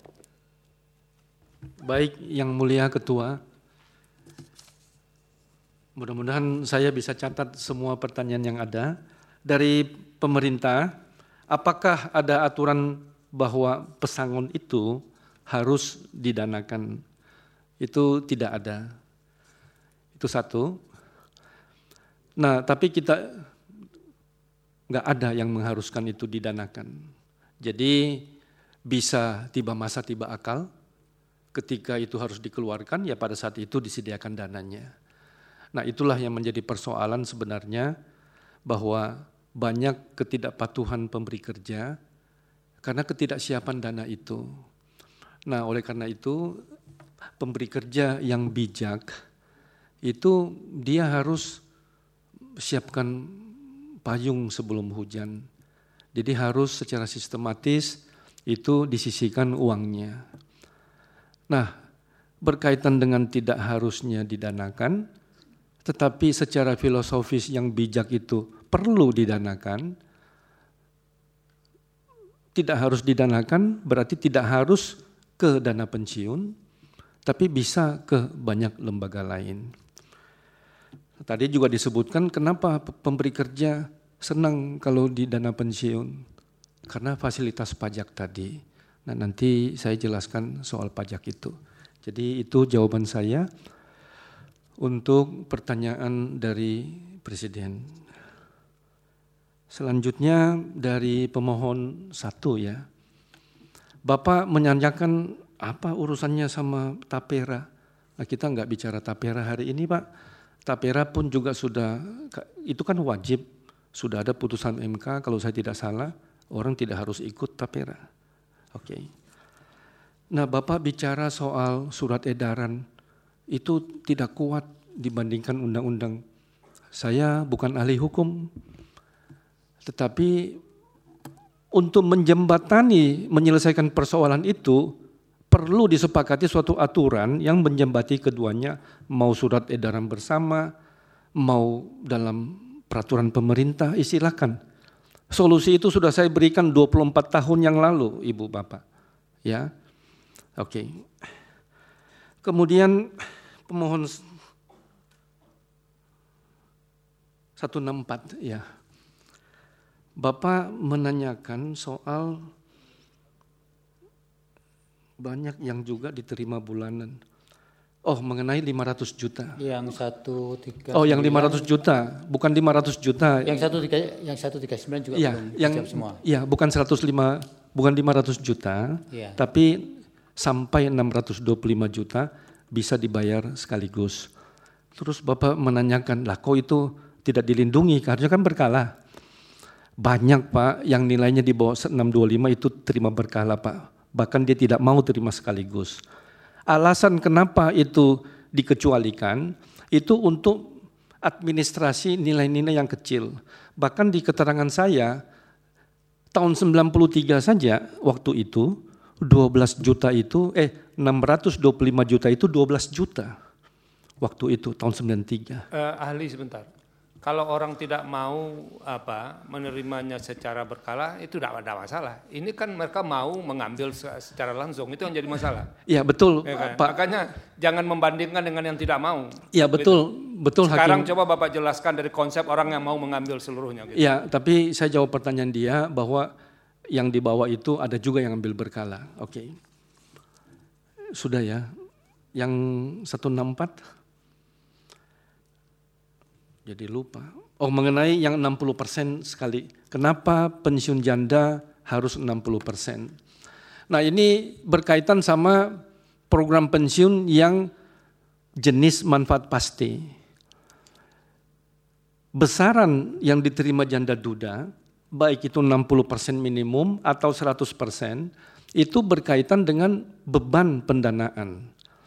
Baik, Yang Mulia Ketua. Mudah-mudahan saya bisa catat semua pertanyaan yang ada. Dari pemerintah, apakah ada aturan bahwa pesangon itu harus didanakan? Itu tidak ada. Itu satu. Nah, tapi kita nggak ada yang mengharuskan itu didanakan. Jadi bisa tiba masa tiba akal, ketika itu harus dikeluarkan, ya pada saat itu disediakan dananya. Nah, itulah yang menjadi persoalan sebenarnya, bahwa banyak ketidakpatuhan pemberi kerja karena ketidaksiapan dana itu. Nah, oleh karena itu pemberi kerja yang bijak itu dia harus siapkan payung sebelum hujan. Jadi harus secara sistematis itu disisihkan uangnya. Nah, berkaitan dengan tidak harusnya didanakan, tetapi secara filosofis yang bijak itu perlu didanakan. Tidak harus didanakan berarti tidak harus ke dana pensiun, tapi bisa ke banyak lembaga lain. Tadi juga disebutkan kenapa pemberi kerja senang kalau di dana pensiun, karena fasilitas pajak tadi. Nah, nanti saya jelaskan soal pajak itu. Jadi itu jawaban saya untuk pertanyaan dari Presiden. Selanjutnya dari pemohon satu ya. Bapak menanyakan apa urusannya sama tapera. Nah, kita enggak bicara tapera hari ini Pak. Tapera pun juga sudah, itu kan wajib. Sudah ada putusan M K kalau saya tidak salah, orang tidak harus ikut tapera. Oke. Okay. Nah, Bapak bicara soal surat edaran, itu tidak kuat dibandingkan undang-undang. Saya bukan ahli hukum, tetapi untuk menjembatani, menyelesaikan persoalan itu, perlu disepakati suatu aturan yang menjembati keduanya, mau surat edaran bersama, mau dalam peraturan pemerintah, silakan. Solusi itu sudah saya berikan dua puluh empat tahun yang lalu, Ibu Bapak. Ya, oke. Okay. Kemudian pemohon seratus enam puluh empat, ya. Bapak menanyakan soal banyak yang juga diterima bulanan. Oh, mengenai lima ratus juta. Yang satu tiga. Oh, yang lima ratus juta, bukan lima ratus juta. Yang satu tiga, yang satu tiga sembilan juga ya, belum yang, semua. Iya, bukan seratus lima, bukan lima ratus juta, ya. Tapi sampai enam ratus dua puluh lima juta bisa dibayar sekaligus. Terus Bapak menanyakan, lah kok itu tidak dilindungi, harusnya kan berkala. Banyak Pak yang nilainya di bawah enam dua lima itu terima berkala Pak. Bahkan dia tidak mau terima sekaligus. Alasan kenapa itu dikecualikan, itu untuk administrasi nilai-nilai yang kecil. Bahkan di keterangan saya, tahun sembilan puluh tiga saja waktu itu, dua belas juta itu, eh enam ratus dua puluh lima juta itu dua belas juta. Waktu itu, tahun sembilan puluh tiga. Uh, ahli sebentar. Kalau orang tidak mau apa menerimanya secara berkala itu tidak ada masalah. Ini kan mereka mau mengambil secara langsung, itu yang jadi masalah. Iya betul, ya kan? Pak. Makanya jangan membandingkan dengan yang tidak mau. Iya betul, gitu. Betul. Sekarang Hakim. coba Bapak jelaskan dari konsep orang yang mau mengambil seluruhnya. Gitu. Iya, tapi saya jawab pertanyaan dia bahwa yang dibawa itu ada juga yang ambil berkala. Oke, okay. Sudah ya. Yang seratus enam puluh empat. Jadi lupa. Oh, mengenai yang enam puluh persen sekali. Kenapa pensiun janda harus enam puluh persen? Nah, ini berkaitan sama program pensiun yang jenis manfaat pasti. Besaran yang diterima janda duda, baik itu enam puluh persen minimum atau seratus persen, itu berkaitan dengan beban pendanaan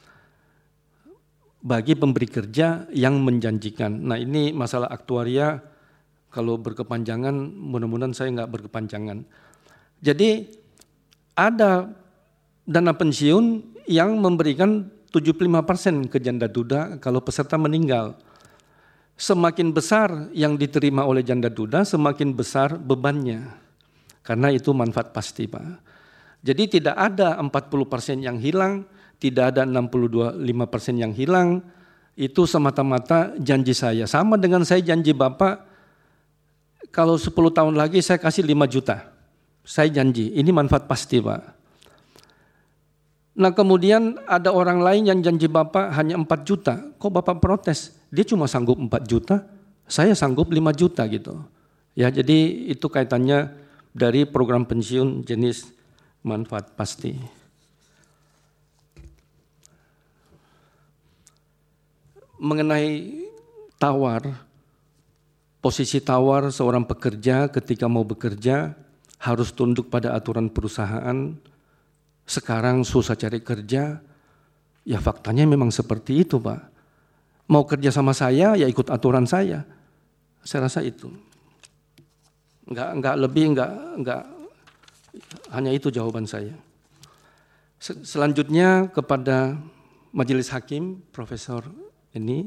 bagi pemberi kerja yang menjanjikan. Nah ini masalah aktuaria, kalau berkepanjangan mudah-mudahan saya nggak berkepanjangan. Jadi ada dana pensiun yang memberikan tujuh puluh lima persen ke janda duda kalau peserta meninggal. Semakin besar yang diterima oleh janda duda, semakin besar bebannya. Karena itu manfaat pasti Pak. Jadi tidak ada empat puluh persen yang hilang, tidak ada enam puluh lima persen yang hilang, itu semata-mata janji saya. Sama dengan saya janji Bapak, kalau sepuluh tahun lagi saya kasih lima juta. Saya janji, ini manfaat pasti Pak. Nah kemudian ada orang lain yang janji Bapak hanya empat juta. Kok Bapak protes? Dia cuma sanggup empat juta, saya sanggup lima juta gitu. Ya jadi itu kaitannya dari program pensiun jenis manfaat pasti. Mengenai tawar, posisi tawar seorang pekerja ketika mau bekerja harus tunduk pada aturan perusahaan. Sekarang susah cari kerja, ya faktanya memang seperti itu Pak. Mau kerja sama saya, ya ikut aturan saya. Saya rasa itu. Enggak, enggak lebih, enggak, enggak, hanya itu jawaban saya. Selanjutnya kepada Majelis Hakim, Profesor ini,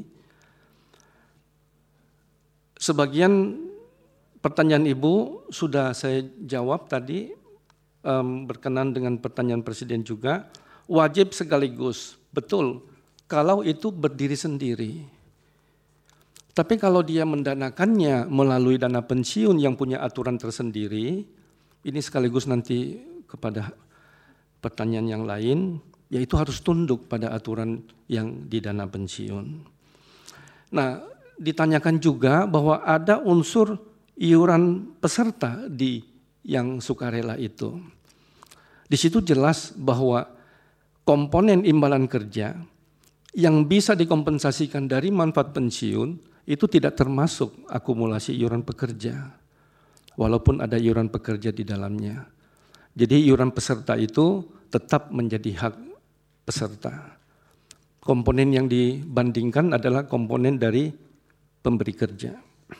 sebagian pertanyaan Ibu sudah saya jawab tadi, um, berkenan dengan pertanyaan Presiden juga, wajib sekaligus, betul, kalau itu berdiri sendiri. Tapi kalau dia mendanakannya melalui dana pensiun yang punya aturan tersendiri, ini sekaligus nanti kepada pertanyaan yang lain, yaitu harus tunduk pada aturan yang di dana pensiun. Nah, ditanyakan juga bahwa ada unsur iuran peserta di yang sukarela itu. Di situ jelas bahwa komponen imbalan kerja yang bisa dikompensasikan dari manfaat pensiun itu tidak termasuk akumulasi iuran pekerja, walaupun ada iuran pekerja di dalamnya. Jadi iuran peserta itu tetap menjadi hak peserta. Komponen yang dibandingkan adalah komponen dari pemberi kerja.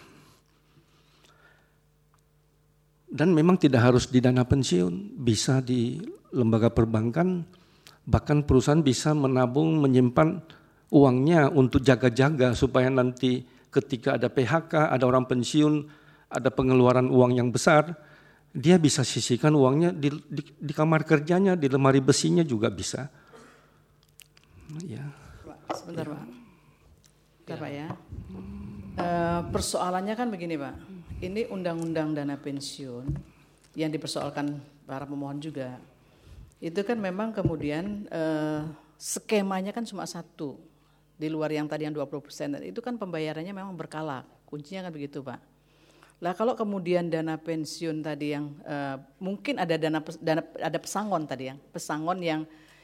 Dan memang tidak harus di dana pensiun, bisa di lembaga perbankan, bahkan perusahaan bisa menabung, menyimpan uangnya untuk jaga-jaga supaya nanti ketika ada P H K, ada orang pensiun, ada pengeluaran uang yang besar, dia bisa sisihkan uangnya di, di, di kamar kerjanya, di lemari besinya juga bisa. Ya. Sebentar Pak, Sebentar, Pak ya. Uh, persoalannya kan begini Pak, ini undang-undang dana pensiun yang dipersoalkan para pemohon juga, itu kan memang kemudian uh, skemanya kan cuma satu, di luar yang tadi yang dua puluh persen, itu kan pembayarannya memang berkala, kuncinya kan begitu Pak. Lah kalau kemudian dana pensiun tadi yang uh, mungkin ada dana, dana ada pesangon tadi yang pesangon yang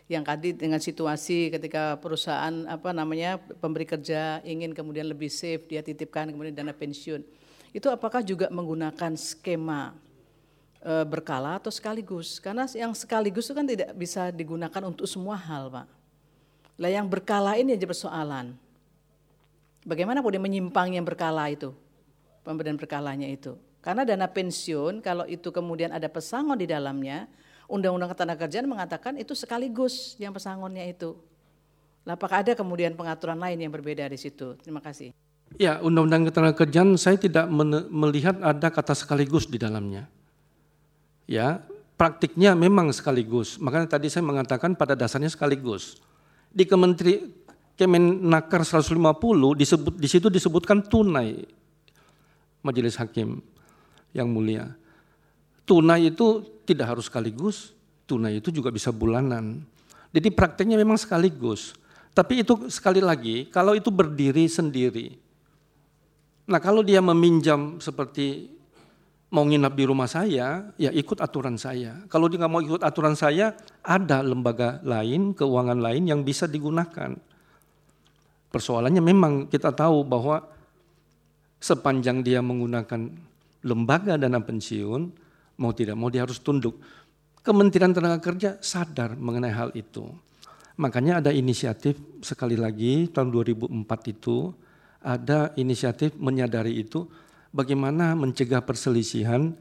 yang tadi dengan situasi ketika perusahaan apa namanya pemberi kerja ingin kemudian lebih safe, dia titipkan kemudian dana pensiun. Itu apakah juga menggunakan skema e, berkala atau sekaligus? Karena yang sekaligus itu kan tidak bisa digunakan untuk semua hal, Pak. Lah yang berkala ini aja persoalan. Bagaimana kemudian menyimpang yang berkala itu, pemberian berkalanya itu? Karena dana pensiun kalau itu kemudian ada pesangon di dalamnya, Undang-Undang Ketenagakerjaan mengatakan itu sekaligus yang pesangonnya itu. Lah apakah ada kemudian pengaturan lain yang berbeda di situ? Terima kasih. Ya, Undang-Undang Ketenagakerjaan saya tidak melihat ada kata sekaligus di dalamnya. Ya, praktiknya memang sekaligus. Makanya tadi saya mengatakan pada dasarnya sekaligus. Di Kementeri Kemenaker seratus lima puluh disebut di situ disebutkan tunai. Majelis Hakim yang mulia. Tunai itu tidak harus sekaligus, tunai itu juga bisa bulanan. Jadi prakteknya memang sekaligus. Tapi itu sekali lagi, kalau itu berdiri sendiri. Nah kalau dia meminjam seperti mau nginap di rumah saya, ya ikut aturan saya. Kalau dia nggak mau ikut aturan saya, ada lembaga lain, keuangan lain yang bisa digunakan. Persoalannya memang kita tahu bahwa sepanjang dia menggunakan lembaga dana pensiun, mau tidak mau dia harus tunduk. Kementerian Tenaga Kerja sadar mengenai hal itu. Makanya ada inisiatif sekali lagi tahun dua ribu empat itu ada inisiatif menyadari itu bagaimana mencegah perselisihan,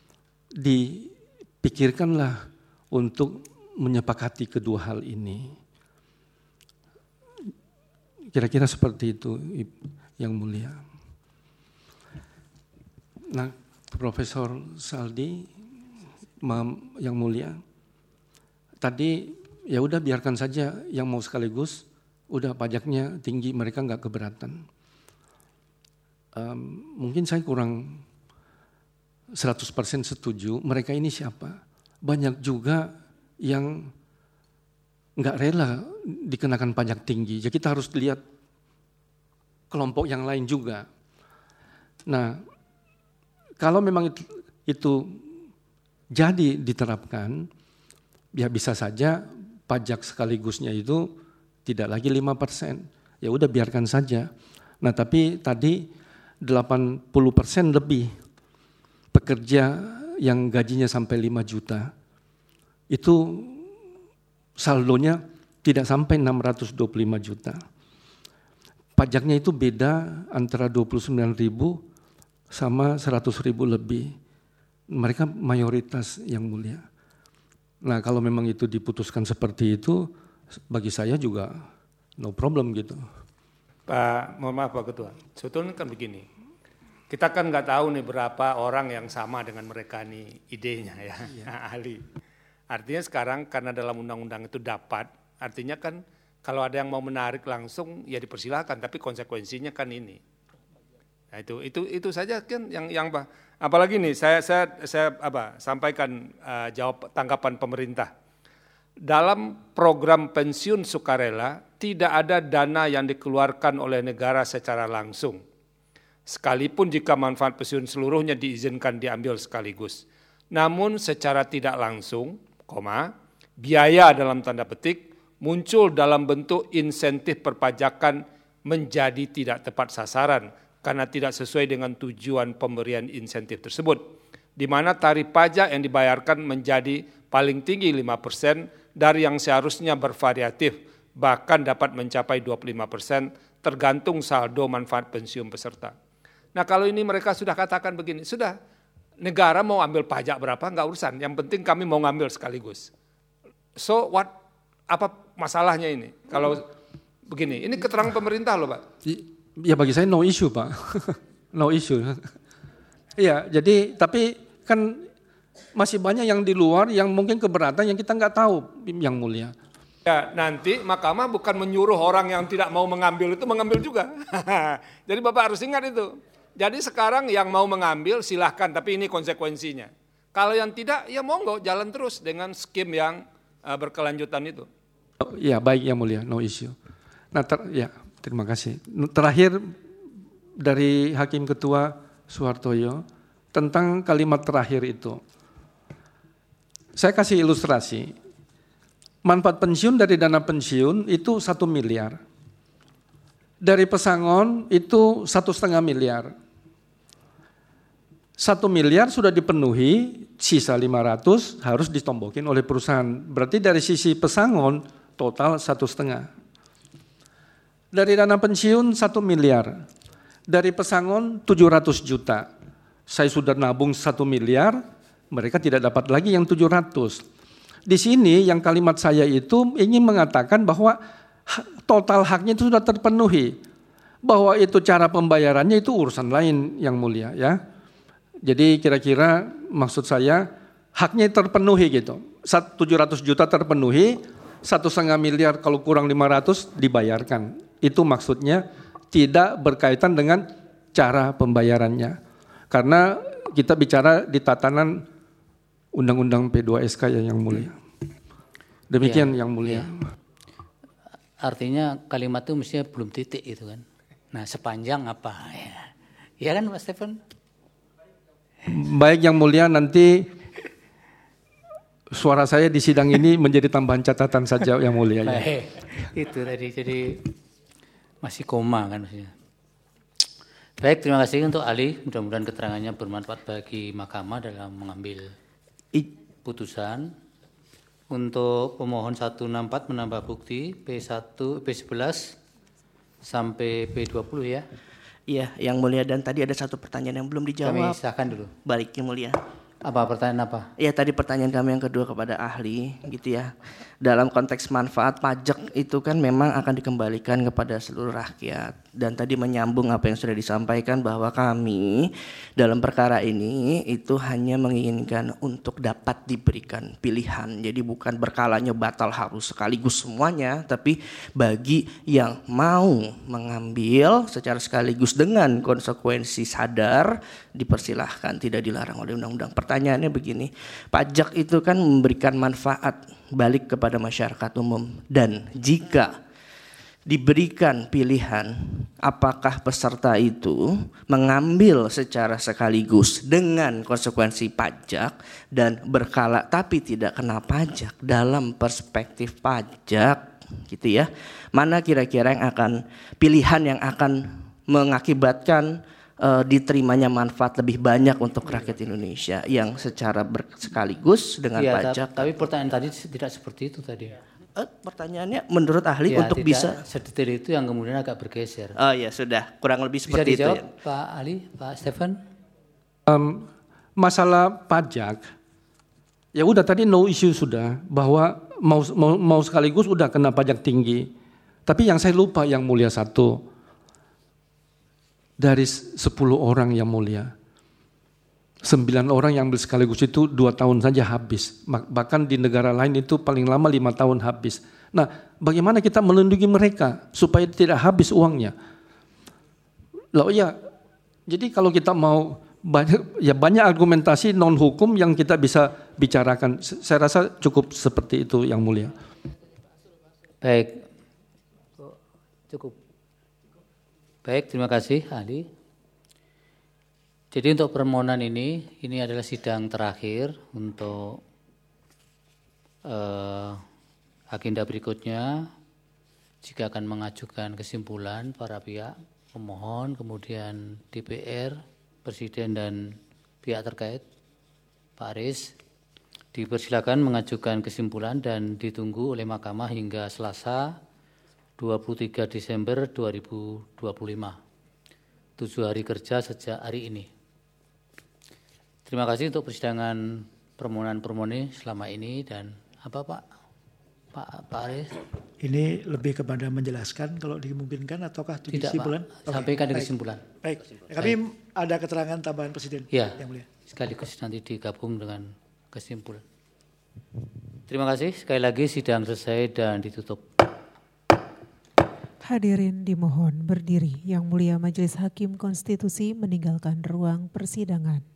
dipikirkanlah untuk menyepakati kedua hal ini. Kira-kira seperti itu yang mulia. Nah, Profesor Saldi, yang mulia, tadi ya udah biarkan saja yang mau sekaligus, udah pajaknya tinggi, mereka nggak keberatan. Um, mungkin saya kurang seratus persen setuju, mereka ini siapa? Banyak juga yang nggak rela dikenakan pajak tinggi, jadi kita harus lihat kelompok yang lain juga. Nah, kalau memang itu, itu jadi diterapkan, ya bisa saja pajak sekaligusnya itu tidak lagi lima persen. Ya udah biarkan saja. Nah tapi tadi delapan puluh persen lebih pekerja yang gajinya sampai lima juta, itu saldonya tidak sampai enam ratus dua puluh lima juta. Pajaknya itu beda antara dua puluh sembilan ribu sama seratus ribu lebih. Mereka mayoritas yang mulia. Nah kalau memang itu diputuskan seperti itu, bagi saya juga no problem gitu. Pak, mohon maaf Pak Ketua, sebetulnya kan begini, kita kan nggak tahu nih berapa orang yang sama dengan mereka nih idenya ya, ya. ahli. Artinya sekarang karena dalam undang-undang itu dapat, artinya kan kalau ada yang mau menarik langsung ya dipersilahkan, tapi konsekuensinya kan ini. Nah, itu itu itu saja kan yang yang apalagi nih saya saya saya apa sampaikan uh, jawab tanggapan pemerintah. Dalam program pensiun sukarela tidak ada dana yang dikeluarkan oleh negara secara langsung. Sekalipun jika manfaat pensiun seluruhnya diizinkan diambil sekaligus. Namun secara tidak langsung, koma, biaya dalam tanda petik muncul dalam bentuk insentif perpajakan menjadi tidak tepat sasaran karena tidak sesuai dengan tujuan pemberian insentif tersebut, di mana tarif pajak yang dibayarkan menjadi paling tinggi lima persen dari yang seharusnya bervariatif, bahkan dapat mencapai dua puluh lima persen tergantung saldo manfaat pensiun peserta. Nah kalau ini mereka sudah katakan begini, sudah negara mau ambil pajak berapa enggak urusan, yang penting kami mau ngambil sekaligus. So what, apa masalahnya ini? Kalau begini, ini keterangan pemerintah loh Pak. Ya bagi saya no issue Pak, no issue. Iya jadi tapi kan masih banyak yang di luar yang mungkin keberatan yang kita nggak tahu yang mulia. Ya nanti mahkamah bukan menyuruh orang yang tidak mau mengambil itu mengambil juga. Jadi Bapak harus ingat itu. Jadi sekarang yang mau mengambil silahkan tapi ini konsekuensinya. Kalau yang tidak ya monggo jalan terus dengan skim yang uh, berkelanjutan itu. Ya baik yang mulia, no issue. Nah ter, ya. Terima kasih. Terakhir dari Hakim Ketua Soehartoyo tentang kalimat terakhir itu. Saya kasih ilustrasi. manfaat pensiun dari dana pensiun itu satu miliar. Dari pesangon itu satu setengah miliar. Satu miliar sudah dipenuhi, sisa lima ratus harus ditombokin oleh perusahaan. Berarti dari sisi pesangon total satu setengah. Dari dana pensiun satu miliar. Dari pesangon tujuh ratus juta. Saya sudah nabung satu miliar, mereka tidak dapat lagi yang tujuh ratus. Di sini yang kalimat saya itu ingin mengatakan bahwa total haknya itu sudah terpenuhi. Bahwa itu cara pembayarannya itu urusan lain yang mulia ya. Jadi kira-kira maksud saya haknya terpenuhi gitu. tujuh ratus juta terpenuhi, satu setengah miliar kalau kurang lima ratus dibayarkan. Itu maksudnya tidak berkaitan dengan cara pembayarannya. Karena kita bicara di tatanan Undang-Undang P dua S K ya yang mulia. Demikian ya, yang mulia. Ya. Artinya kalimat itu mestinya belum titik itu kan. Nah sepanjang apa ya? Iya kan Mas Stephen? Baik yang mulia, nanti suara saya di sidang ini menjadi tambahan catatan saja yang mulia. Ya. Baik, itu tadi jadi masih koma kan maksudnya. Baik, terima kasih untuk ahli. Mudah-mudahan keterangannya bermanfaat bagi mahkamah dalam mengambil putusan. Untuk pemohon seratus enam puluh empat menambah bukti P satu, P sebelas sampai P dua puluh ya. Iya, yang mulia, dan tadi ada satu pertanyaan yang belum dijawab. Kami silakan dulu. Balik yang mulia. Apa pertanyaan apa? Iya, tadi pertanyaan kami yang kedua kepada ahli gitu ya. Dalam konteks manfaat pajak itu kan memang akan dikembalikan kepada seluruh rakyat. Dan tadi menyambung apa yang sudah disampaikan bahwa kami dalam perkara ini itu hanya menginginkan untuk dapat diberikan pilihan. Jadi bukan berkalanya batal harus sekaligus semuanya, tapi bagi yang mau mengambil secara sekaligus dengan konsekuensi sadar dipersilahkan, tidak dilarang oleh undang-undang. Pertanyaannya begini, pajak itu kan memberikan manfaat balik kepada masyarakat umum, dan jika diberikan pilihan apakah peserta itu mengambil secara sekaligus dengan konsekuensi pajak dan berkala tapi tidak kena pajak dalam perspektif pajak gitu ya, mana kira-kira yang akan pilihan yang akan mengakibatkan uh, diterimanya manfaat lebih banyak untuk rakyat Indonesia yang secara sekaligus dengan ya, pajak. Tapi pertanyaan tadi tidak seperti itu tadi. Uh, pertanyaannya menurut ahli ya, untuk tidak bisa sedetail itu yang kemudian agak bergeser. Oh ya sudah, kurang lebih bisa seperti dijawab, itu ya. Pak Ali, Pak Stephen. Um, masalah pajak, ya udah tadi no issue sudah bahwa mau mau, mau sekaligus udah kena pajak tinggi. Tapi yang saya lupa yang mulia satu, dari sepuluh orang yang mulia, sembilan orang yang ambil sekaligus itu dua tahun saja habis. Bahkan di negara lain itu paling lama lima tahun habis. Nah, bagaimana kita melindungi mereka supaya tidak habis uangnya? Loh ya, jadi kalau kita mau banyak, ya banyak argumentasi non hukum yang kita bisa bicarakan. Saya rasa cukup seperti itu yang mulia. Baik, cukup. Baik, terima kasih ahli. Jadi untuk permohonan ini, ini adalah sidang terakhir untuk eh, agenda berikutnya. Jika akan mengajukan kesimpulan para pihak, pemohon, kemudian D P R, Presiden dan pihak terkait, Pak Aris, dipersilakan mengajukan kesimpulan dan ditunggu oleh mahkamah hingga Selasa dua puluh tiga Desember dua ribu dua puluh lima. Tujuh hari kerja sejak hari ini. Terima kasih untuk persidangan permohonan-permohonan selama ini. Dan apa Pak? Pak, Pak Aris? Ini lebih kepada menjelaskan kalau dimungkinkan ataukah itu kesimpulan? Tidak Pak, sampaikan di kesimpulan. Baik, kami ada keterangan tambahan Presiden. Ya, yang mulia. Sekaligus nanti digabung dengan kesimpulan. Terima kasih, sekali lagi sidang selesai dan ditutup. Hadirin dimohon berdiri. Yang mulia Majelis Hakim Konstitusi meninggalkan ruang persidangan.